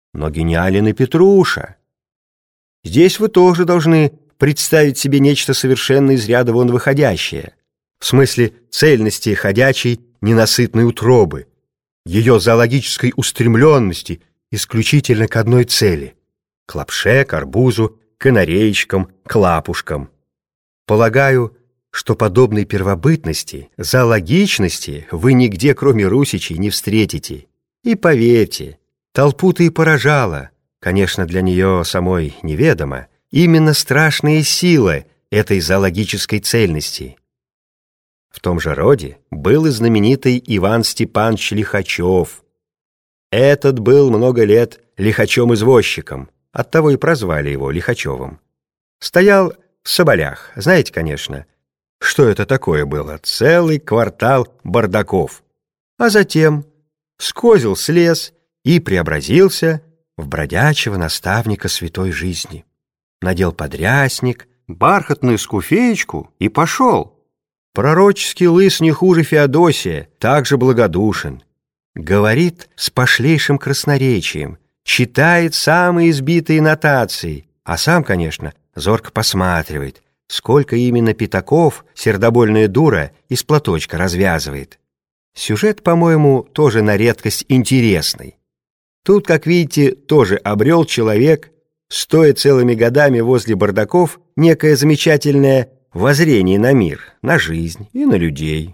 но гениален и Петруша. Здесь вы тоже должны представить себе нечто совершенно из ряда вон выходящее, в смысле цельности ходячей ненасытной утробы, ее зоологической устремленности исключительно к одной цели — к лапше, к арбузу, к канареечкам, к лапушкам. Полагаю, что подобной первобытности, зоологичности вы нигде, кроме русичей, не встретите. И поверьте, толпу-то и поражала, конечно, для нее самой неведомо, именно страшная сила этой зоологической цельности. В том же роде был и знаменитый Иван Степанович Лихачев. Этот был много лет лихачом-извозчиком, оттого и прозвали его Лихачевым. Стоял в соболях, знаете, конечно, что это такое было, целый квартал бардаков. А затем скозил слез и преобразился в бродячего наставника святой жизни. Надел подрясник, бархатную скуфеечку и пошел. Пророческий лыс не хуже Феодосия, также благодушен. Говорит с пошлейшим красноречием, читает самые избитые нотации, а сам, конечно, зорко посматривает, сколько именно пятаков сердобольная дура из платочка развязывает. Сюжет, по-моему, тоже на редкость интересный. Тут, как видите, тоже обрел человек, стоя целыми годами возле бардаков, некое замечательное воззрение на мир, на жизнь и на людей.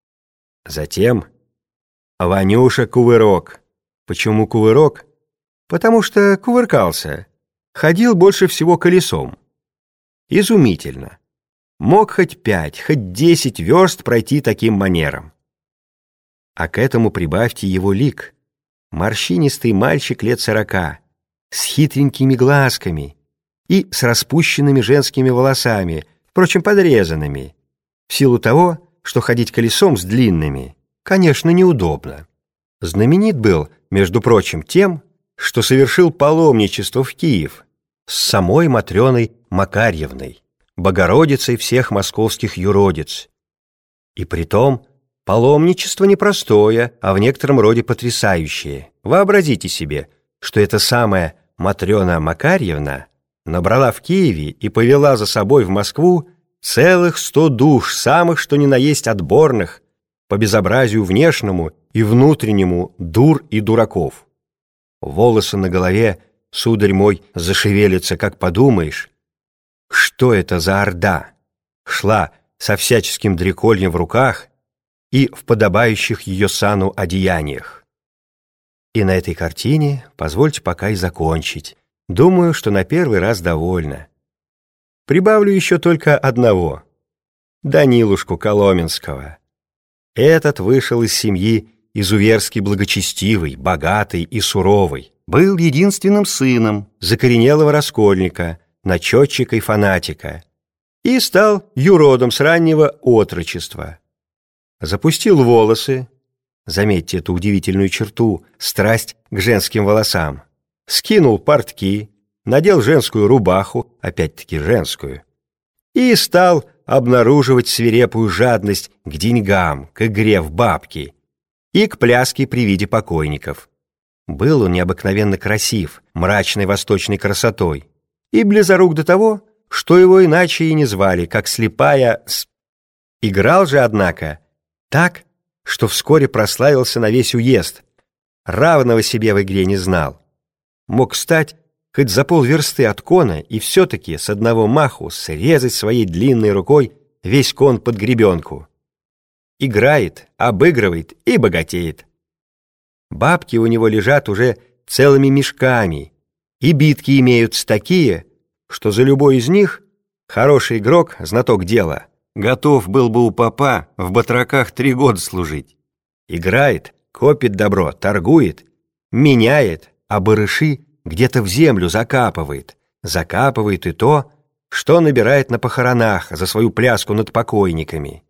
Затем Ванюша Кувырок. Почему Кувырок? Потому что кувыркался, ходил больше всего колесом. Изумительно. Мог хоть 5, хоть 10 верст пройти таким манером. А к этому прибавьте его лик. Морщинистый мальчик лет 40, с хитренькими глазками и с распущенными женскими волосами, впрочем, подрезанными, в силу того, что ходить колесом с длинными, конечно, неудобно. Знаменит был, между прочим, тем, что совершил паломничество в Киев с самой Матрёной Макарьевной, Богородицей всех московских юродиц. И притом паломничество непростое, а в некотором роде потрясающее. Вообразите себе, что эта самая Матрёна Макарьевна набрала в Киеве и повела за собой в Москву целых 100 душ, самых что ни на есть отборных, по безобразию внешнему и внутреннему дур и дураков. Волосы на голове, сударь мой, зашевелятся, как подумаешь. Что это за орда? Шла со всяческим дрекольем в руках и в подобающих ее сану одеяниях. И на этой картине позвольте пока и закончить. Думаю, что на первый раз довольно. Прибавлю еще только одного. Данилушку Коломенского. Этот вышел из семьи изуверски благочестивой, богатой и суровой. Был единственным сыном закоренелого раскольника, начетчика и фанатика. И стал юродом с раннего отрочества. Запустил волосы, заметьте эту удивительную черту, страсть к женским волосам, скинул портки, надел женскую рубаху, опять-таки женскую, и стал обнаруживать свирепую жадность к деньгам, к игре в бабки и к пляске при виде покойников. Был он необыкновенно красив, мрачной восточной красотой, и близорук до того, что его иначе и не звали, как слепая Играл же, однако, так, что вскоре прославился на весь уезд, равного себе в игре не знал. Мог встать хоть за полверсты от кона и все-таки с одного маху срезать своей длинной рукой весь кон под гребенку. Играет, обыгрывает и богатеет. Бабки у него лежат уже целыми мешками, и битки имеются такие, что за любой из них хороший игрок, знаток дела, готов был бы у попа в батраках 3 года служить. Играет, копит добро, торгует, меняет, а барыши где-то в землю закапывает и то, что набирает на похоронах за свою пляску над покойниками.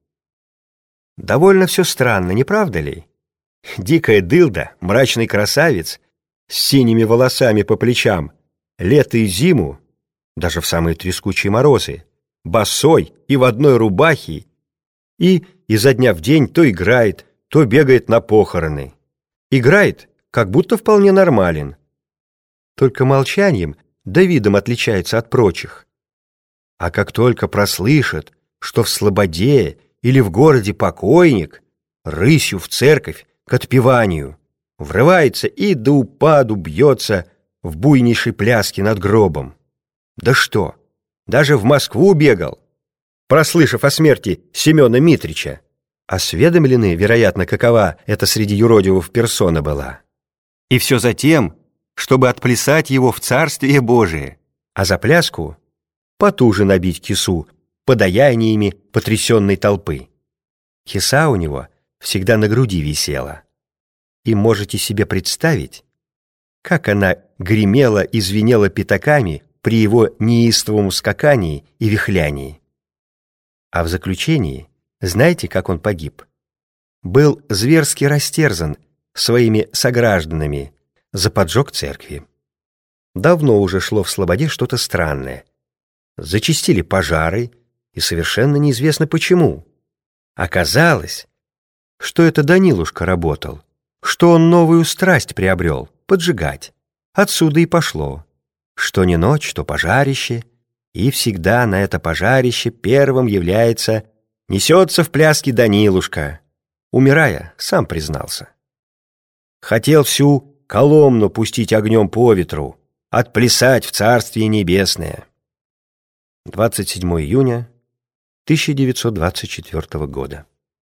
Довольно все странно, не правда ли? Дикая дылда, мрачный красавец с синими волосами по плечам, лето и зиму, даже в самые трескучие морозы, босой и в одной рубахе, и изо дня в день то играет, то бегает на похороны. Играет, как будто вполне нормален. только молчанием да видом отличается от прочих. А как только прослышит, что в слободе или в городе покойник, рысью в церковь к отпеванию врывается и до упаду бьется в буйнейшей пляске над гробом. Да что, даже в Москву бегал, прослышав о смерти Семена Митрича. Осведомлены, вероятно, какова это среди юродивых персона была. И все за тем, чтобы отплясать его в Царствие Божие, а за пляску потуже набить кису подаяниями потрясенной толпы. Киса у него всегда на груди висела. И можете себе представить, как она гремела и звенела пятаками при его неистовом скакании и вихлянии. А в заключении, знаете, как он погиб? Был зверски растерзан своими согражданами за поджог церкви. Давно уже шло в слободе что-то странное. Зачастили пожары, и совершенно неизвестно почему. Оказалось, что это Данилушка работал, что он новую страсть приобрел — поджигать. Отсюда и пошло. Что не ночь, то пожарище, и всегда на это пожарище первым является, несется в пляске Данилушка. Умирая, сам признался. Хотел всю Коломну пустить огнем по ветру, отплясать в Царствие Небесное. 27 июня 1924 года.